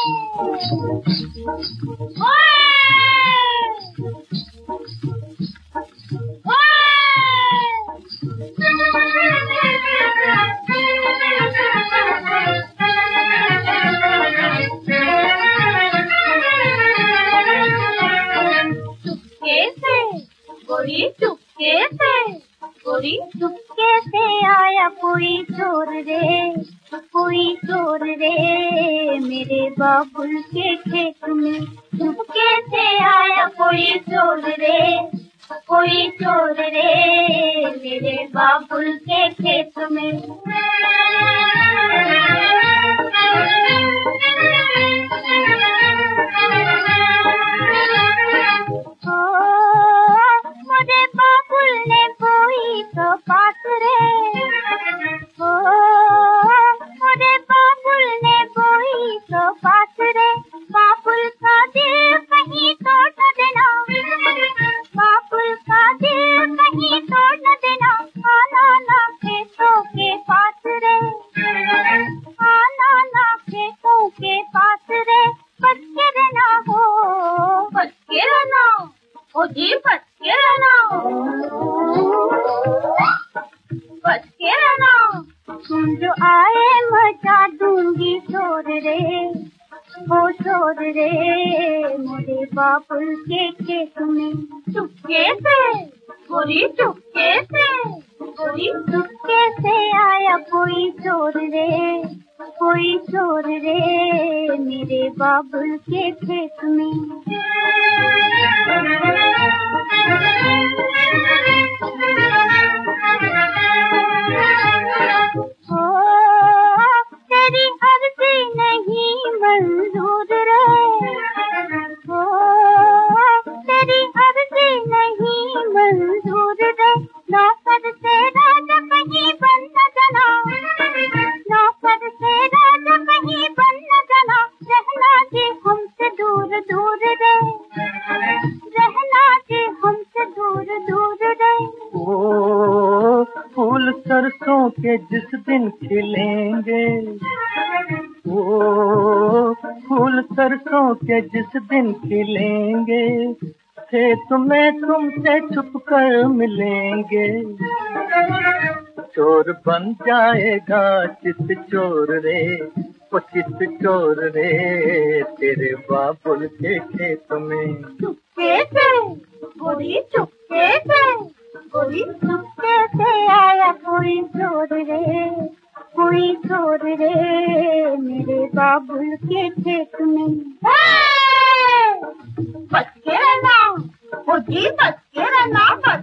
गोरी चुपके से आया कोई चोर रे मेरे बाबुल के खेत में। चुपके से आया कोई चोर रे मेरे बाबुल के खेत में। मोरे बाबुल ने बोई तो पास रे, मोरे बाबुल ने बोई तो पास रे। बाबुल का दिल कहीं तोड़ न देना, बाबुल का दिल कहीं तोड़ न देना। आना ना खेतों के पास रे, आना ना खेतों के पास रे। बच के रहना हो, बच के रहना ओ जी, बच के रहना, बच के रहना। तुम जो आए मचा दूंगी शोर रे, ओ शोर रे मेरे बाबुल के खेत में। चुपके से गोरी, चुपके से गोरी, चुपके से आया कोई चोर रे मेरे बाबुल के खेत में। तेरी अर्जी नहीं मंजूर रे, तेरी अर्जी नहीं मंजूर रे। नौकर से राजा कहीं बन न जाना, नौकर से राजा कहीं बन न जाना। रहना जी हमसे दूर दूर रे, रहना जी हमसे दूर दूर रे। ओ फूल सरसों के जिस दिन खिलेंगे, ओ फूल सरसों के जिस दिन खिलेंगे। खेत में तुमसे छुप कर मिलेंगे। चोर बन जाएगा चित चोर रे, ओ चित चोर रे तेरे बाबुल के खेत में। चुपके से गोरी, चुपके से गोरी, चुपके से आया कोई चोर रे मेरे बाबुल के खेत में। बच के रहना ओ जी, बच के रहना।